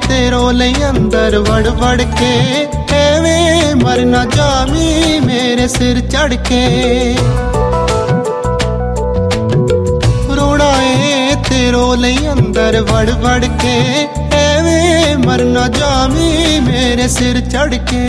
तेरो लई अंदर वड़ वड़ के, एवें मर ना जावी मेरे सिर चढ़ के। रोना ए तेरो लई अंदर वड़ वड़ के, एवें मर ना जावी मेरे सिर चढ़ के।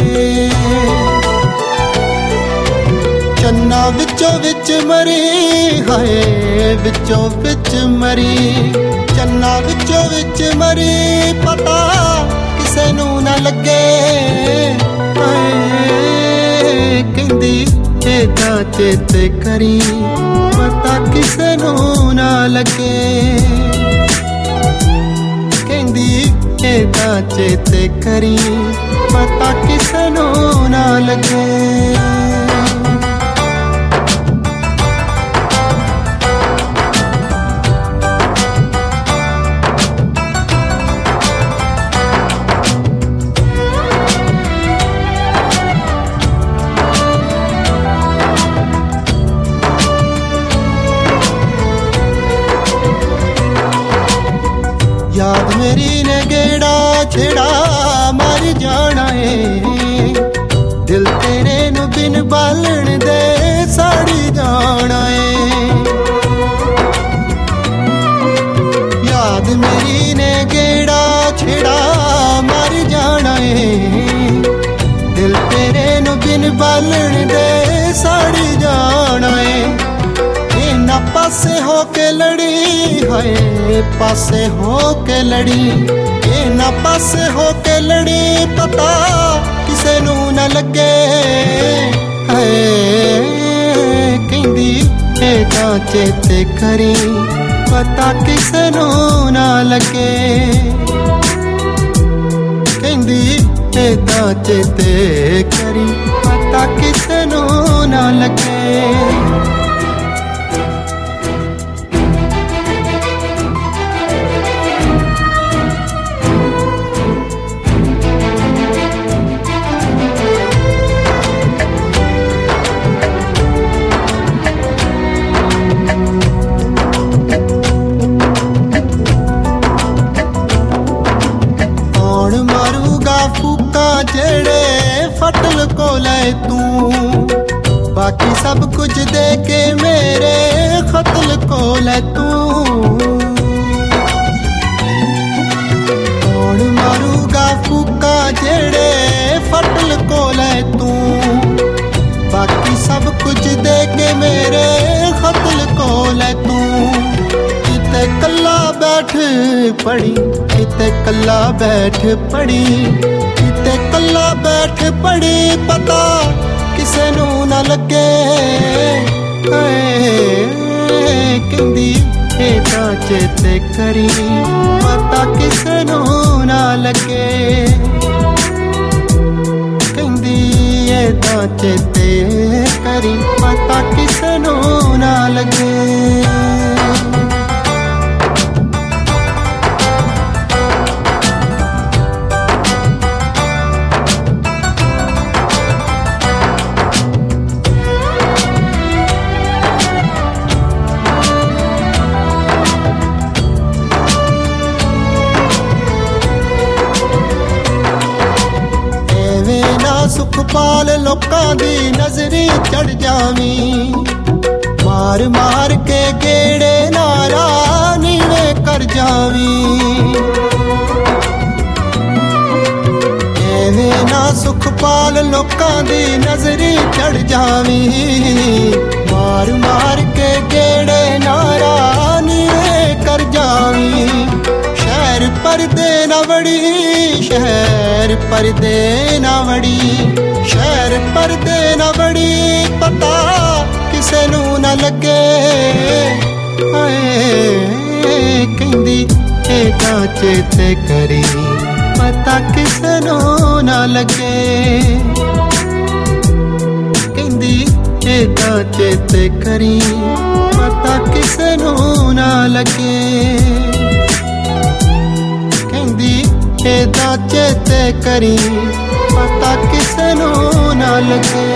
चन्ना विचों विच मरी हाय विचों विच मरी, चन्ना विचों विच मरी पता किसे नू ना लगे। कहंदी एदा चेते करी पता किसे नू ना लगे। कहंदी एदा चेते करी पता किसे नू ना लगे। याद मेरी ने गेड़ा छेड़ा मर जाना है, दिल तेरे नू बिन बालन दे साड़ी जाना है। याद मेरी ने गेड़ा छेड़ा मर जाना है, दिल तेरे नू बिन बालन दे साड़ी जाना है। ना पासे होके लड़ी हाय पासे होके लड़ी, ये ना पासे होके लड़ी पता किसे नू ना लगे। हाय कहंदी एदा चेते करी पता किसे नू ना लगे। कहंदी एदा चेते करी पता किसे नू ना लगे। जेड़े फटल को ले तू बाकी सब कुछ दे के मेरे खतल को ले तू। कौन मारूगा फूका जेड़े फटल को ले तू बाकी सब कुछ दे के मेरे खतल को ले तू। किते कल्ला बैठ पड़ी किते कल्ला बैठ पड़ी, किते कल्ला बैठ पड़ी पता किसे नू ना लगे। कहंदी एदा चेते करी पता किसे नू ना लगे। कहंदी एदा चेते करी पता किसे नू ना लगे। सुख पाल लोकां दी नजरी चढ़ जावी, मार मार के गेड़े नारा नीवे कर जावी। एवें ना सुख पाल लोकां दी नजरी चढ़ जावी, मार मार के गेड़े नारा नीवे कर जावी। शहर पर्दे ना वड़ी शहर पर्दे ना वड़ी, शहर पर्दे ना वड़ी पता किसे नू ना लगे। कहंदी एदा चेते करी पता किसे नू ना लगे। कहंदी एदा चेते करी पता किसे नू ना लगे। एदा चेते करी पता किसे नू ना लगे।